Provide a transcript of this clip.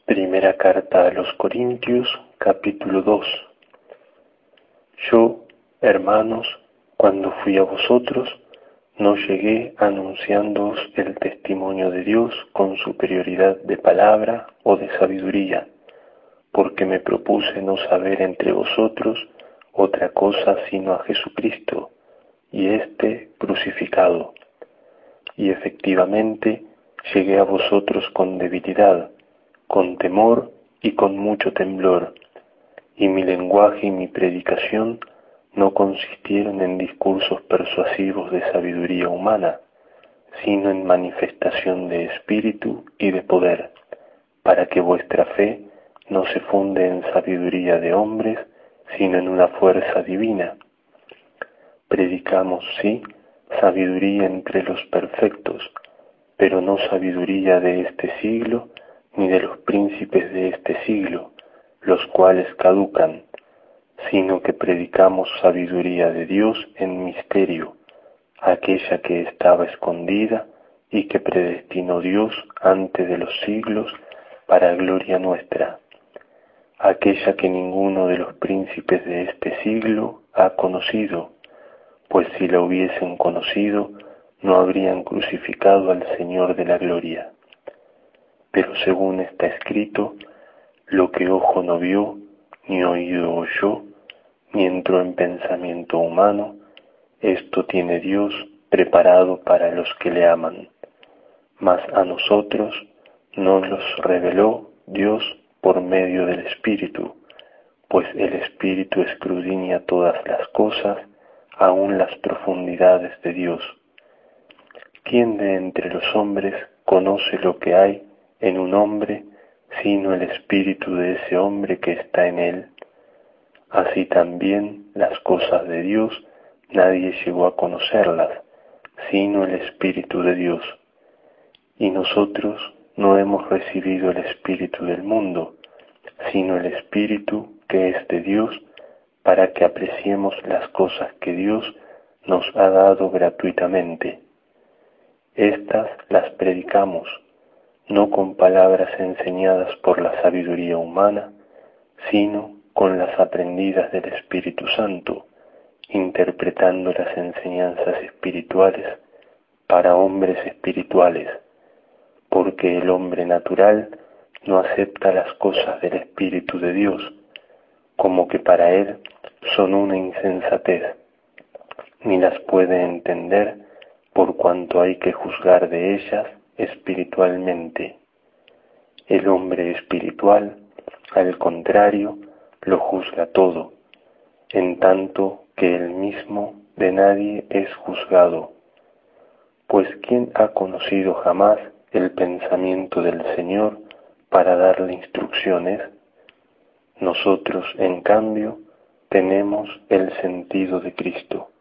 Primera carta a los Corintios, capítulo 2. Yo, hermanos, cuando fui a vosotros, no llegué anunciándoos el testimonio de Dios con superioridad de palabra o de sabiduría, porque me propuse no saber entre vosotros otra cosa sino a Jesucristo, y éste crucificado. Y efectivamente llegué a vosotros con debilidad, con temor y con mucho temblor, y mi lenguaje y mi predicación no consistieron en discursos persuasivos de sabiduría humana, sino en manifestación de espíritu y de poder, para que vuestra fe no se funde en sabiduría de hombres, sino en una fuerza divina. Predicamos, sí, sabiduría entre los perfectos, pero no sabiduría de este siglo, ni de los príncipes de este siglo, los cuales caducan, sino que predicamos sabiduría de Dios en misterio, aquella que estaba escondida y que predestinó Dios antes de los siglos para gloria nuestra, aquella que ninguno de los príncipes de este siglo ha conocido, pues si la hubiesen conocido, no habrían crucificado al Señor de la gloria. Pero según está escrito, lo que ojo no vio, ni oído oyó, ni entró en pensamiento humano, esto tiene Dios preparado para los que le aman. Mas a nosotros nos los reveló Dios por medio del Espíritu, pues el Espíritu escudriña todas las cosas, aun las profundidades de Dios. ¿Quién de entre los hombres conoce lo que hay en un hombre, sino el espíritu de ese hombre que está en él? Así también las cosas de Dios nadie llegó a conocerlas, sino el Espíritu de Dios. Y nosotros no hemos recibido el espíritu del mundo, sino el Espíritu que es de Dios, para que apreciemos las cosas que Dios nos ha dado gratuitamente. Estas las predicamos, no con palabras enseñadas por la sabiduría humana, sino con las aprendidas del Espíritu Santo, interpretando las enseñanzas espirituales para hombres espirituales, porque el hombre natural no acepta las cosas del Espíritu de Dios, como que para él son una insensatez, ni las puede entender por cuanto hay que juzgar de ellas espiritualmente. El hombre espiritual, al contrario, lo juzga todo, en tanto que él mismo de nadie es juzgado. Pues ¿quién ha conocido jamás el pensamiento del Señor para darle instrucciones? Nosotros, en cambio, tenemos el sentido de Cristo.